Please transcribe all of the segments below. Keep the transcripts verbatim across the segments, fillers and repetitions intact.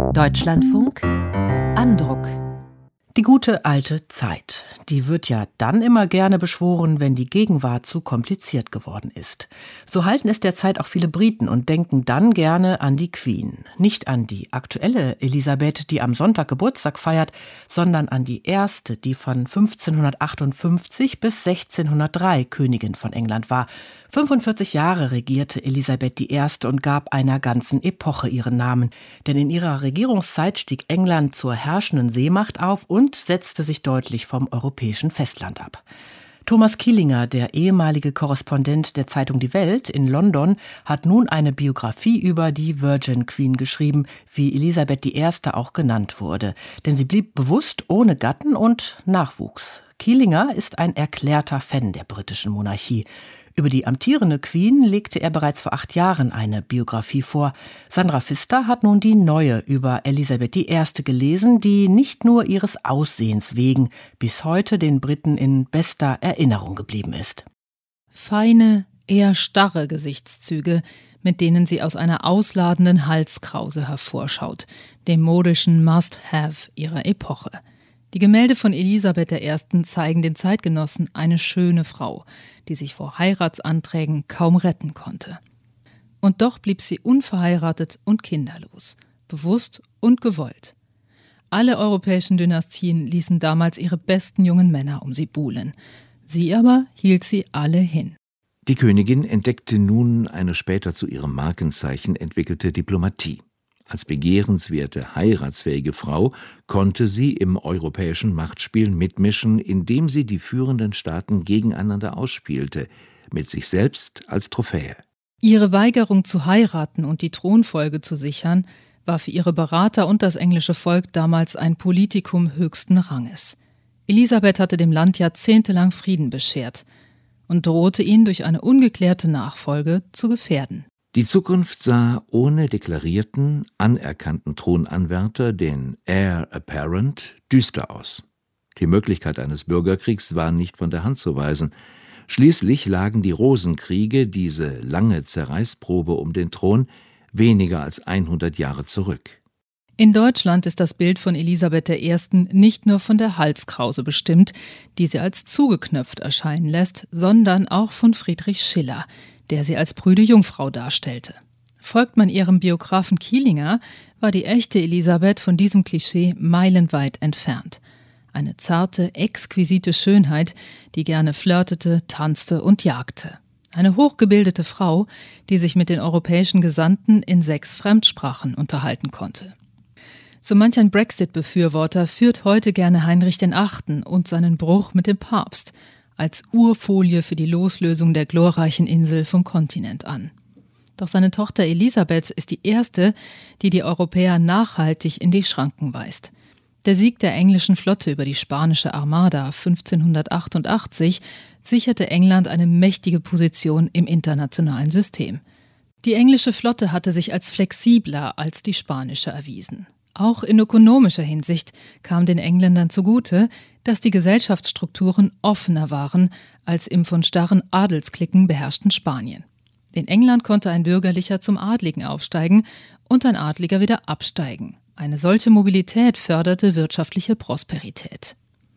Deutschlandfunk Andruck. Die gute alte Zeit, die wird ja dann immer gerne beschworen, wenn die Gegenwart zu kompliziert geworden ist. So halten es derzeit auch viele Briten und denken dann gerne an die Queen. Nicht an die aktuelle Elisabeth, die am Sonntag Geburtstag feiert, sondern an die erste, die von fünfzehnhundertachtundfünfzig bis sechzehnhundertdrei Königin von England war. fünfundvierzig Jahre regierte Elisabeth die Erste und gab einer ganzen Epoche ihren Namen. Denn in ihrer Regierungszeit stieg England zur herrschenden Seemacht auf und setzte sich deutlich vom europäischen Festland ab. Thomas Kielinger, der ehemalige Korrespondent der Zeitung Die Welt in London, hat nun eine Biografie über die Virgin Queen geschrieben, wie Elisabeth die Erste auch genannt wurde. Denn sie blieb bewusst ohne Gatten und Nachwuchs. Kielinger ist ein erklärter Fan der britischen Monarchie. Über die amtierende Queen legte er bereits vor acht Jahren eine Biografie vor. Sandra Pfister hat nun die neue über Elisabeth die Erste gelesen, die nicht nur ihres Aussehens wegen bis heute den Briten in bester Erinnerung geblieben ist. Feine, eher starre Gesichtszüge, mit denen sie aus einer ausladenden Halskrause hervorschaut, dem modischen Must-Have ihrer Epoche. Die Gemälde von Elisabeth der Ersten zeigen den Zeitgenossen eine schöne Frau, die sich vor Heiratsanträgen kaum retten konnte. Und doch blieb sie unverheiratet und kinderlos, bewusst und gewollt. Alle europäischen Dynastien ließen damals ihre besten jungen Männer um sie buhlen. Sie aber hielt sie alle hin. Die Königin entdeckte nun eine später zu ihrem Markenzeichen entwickelte Diplomatie. Als begehrenswerte, heiratsfähige Frau konnte sie im europäischen Machtspiel mitmischen, indem sie die führenden Staaten gegeneinander ausspielte, mit sich selbst als Trophäe. Ihre Weigerung zu heiraten und die Thronfolge zu sichern, war für ihre Berater und das englische Volk damals ein Politikum höchsten Ranges. Elisabeth hatte dem Land jahrzehntelang Frieden beschert und drohte ihn durch eine ungeklärte Nachfolge zu gefährden. Die Zukunft sah ohne deklarierten, anerkannten Thronanwärter, den Heir Apparent, düster aus. Die Möglichkeit eines Bürgerkriegs war nicht von der Hand zu weisen. Schließlich lagen die Rosenkriege, diese lange Zerreißprobe um den Thron, weniger als hundert Jahre zurück. In Deutschland ist das Bild von Elisabeth der Ersten nicht nur von der Halskrause bestimmt, die sie als zugeknöpft erscheinen lässt, sondern auch von Friedrich Schiller, der sie als prüde Jungfrau darstellte. Folgt man ihrem Biografen Kielinger, war die echte Elisabeth von diesem Klischee meilenweit entfernt. Eine zarte, exquisite Schönheit, die gerne flirtete, tanzte und jagte. Eine hochgebildete Frau, die sich mit den europäischen Gesandten in sechs Fremdsprachen unterhalten konnte. So manch ein Brexit-Befürworter führt heute gerne Heinrich der Achte und seinen Bruch mit dem Papst als Urfolie für die Loslösung der glorreichen Insel vom Kontinent an. Doch seine Tochter Elisabeth ist die erste, die die Europäer nachhaltig in die Schranken weist. Der Sieg der englischen Flotte über die spanische Armada fünfzehnhundertachtundachtzig sicherte England eine mächtige Position im internationalen System. Die englische Flotte hatte sich als flexibler als die spanische erwiesen. Auch in ökonomischer Hinsicht kam den Engländern zugute, dass die Gesellschaftsstrukturen offener waren als im von starren Adelsklicken beherrschten Spanien. In England konnte ein Bürgerlicher zum Adligen aufsteigen und ein Adliger wieder absteigen. Eine solche Mobilität förderte wirtschaftliche Prosperität.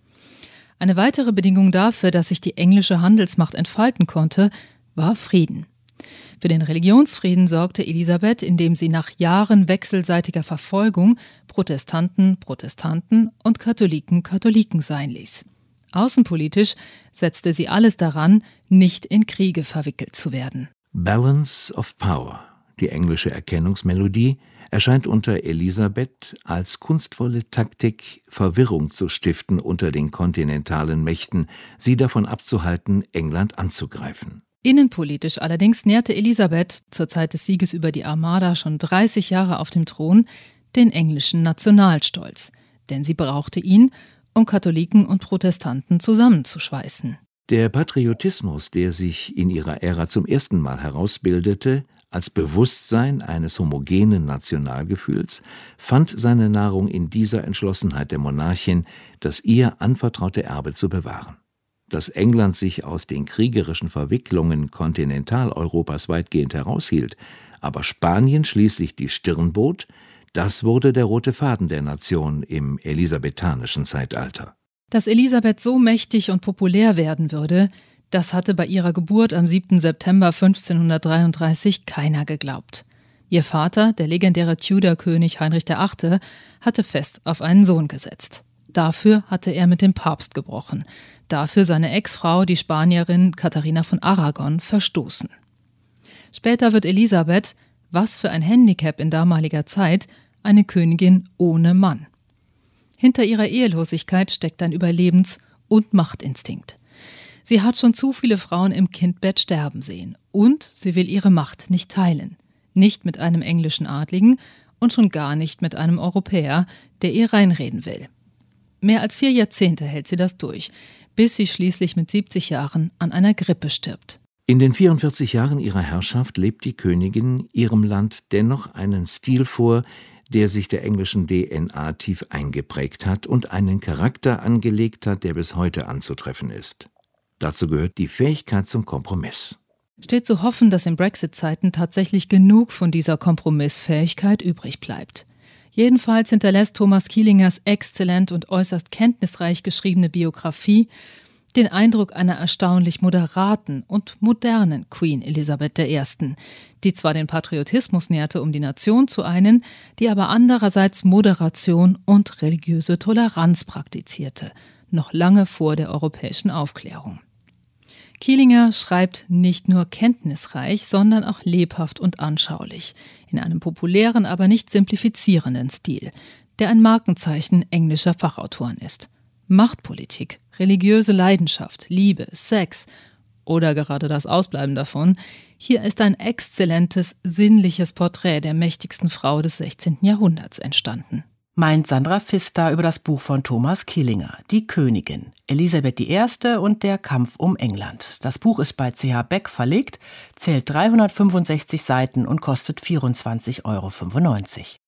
Eine weitere Bedingung dafür, dass sich die englische Handelsmacht entfalten konnte, war Frieden. Für den Religionsfrieden sorgte Elisabeth, indem sie nach Jahren wechselseitiger Verfolgung Protestanten Protestanten und Katholiken Katholiken sein ließ. Außenpolitisch setzte sie alles daran, nicht in Kriege verwickelt zu werden. Balance of Power, die englische Erkennungsmelodie, erscheint unter Elisabeth als kunstvolle Taktik, Verwirrung zu stiften unter den kontinentalen Mächten, sie davon abzuhalten, England anzugreifen. Innenpolitisch allerdings nährte Elisabeth zur Zeit des Sieges über die Armada schon dreißig Jahre auf dem Thron den englischen Nationalstolz, denn sie brauchte ihn, um Katholiken und Protestanten zusammenzuschweißen. Der Patriotismus, der sich in ihrer Ära zum ersten Mal herausbildete, als Bewusstsein eines homogenen Nationalgefühls, fand seine Nahrung in dieser Entschlossenheit der Monarchin, das ihr anvertraute Erbe zu bewahren. Dass England sich aus den kriegerischen Verwicklungen Kontinentaleuropas weitgehend heraushielt, aber Spanien schließlich die Stirn bot, Das wurde der rote Faden der Nation im elisabethanischen Zeitalter. Dass Elisabeth so mächtig und populär werden würde, das hatte bei ihrer Geburt am siebten September fünfzehnhundertdreiunddreißig keiner geglaubt. Ihr Vater, der legendäre Tudor-König Heinrich der Achte, hatte fest auf einen Sohn gesetzt. Dafür hatte er mit dem Papst gebrochen. Dafür seine Ex-Frau, die Spanierin Katharina von Aragon, verstoßen. Später wird Elisabeth, was für ein Handicap in damaliger Zeit, eine Königin ohne Mann. Hinter ihrer Ehelosigkeit steckt ein Überlebens- und Machtinstinkt. Sie hat schon zu viele Frauen im Kindbett sterben sehen und sie will ihre Macht nicht teilen. Nicht mit einem englischen Adligen und schon gar nicht mit einem Europäer, der ihr reinreden will. Mehr als vier Jahrzehnte hält sie das durch, bis sie schließlich mit siebzig Jahren an einer Grippe stirbt. In den vierundvierzig Jahren ihrer Herrschaft lebt die Königin ihrem Land dennoch einen Stil vor, der sich der englischen D N A tief eingeprägt hat und einen Charakter angelegt hat, der bis heute anzutreffen ist. Dazu gehört die Fähigkeit zum Kompromiss. Steht zu hoffen, dass in Brexit-Zeiten tatsächlich genug von dieser Kompromissfähigkeit übrig bleibt. Jedenfalls hinterlässt Thomas Kielingers exzellent und äußerst kenntnisreich geschriebene Biografie den Eindruck einer erstaunlich moderaten und modernen Queen Elisabeth der Ersten, die zwar den Patriotismus nährte, um die Nation zu einen, die aber andererseits Moderation und religiöse Toleranz praktizierte, noch lange vor der europäischen Aufklärung. Kielinger schreibt nicht nur kenntnisreich, sondern auch lebhaft und anschaulich, in einem populären, aber nicht simplifizierenden Stil, der ein Markenzeichen englischer Fachautoren ist. Machtpolitik, religiöse Leidenschaft, Liebe, Sex oder gerade das Ausbleiben davon, hier ist ein exzellentes, sinnliches Porträt der mächtigsten Frau des sechzehnten Jahrhunderts entstanden. Meint Sandra Pfister über das Buch von Thomas Kielinger, Die Königin, Elisabeth die Erste und der Kampf um England. Das Buch ist bei C H Beck verlegt, zählt dreihundertfünfundsechzig Seiten und kostet vierundzwanzig Euro fünfundneunzig.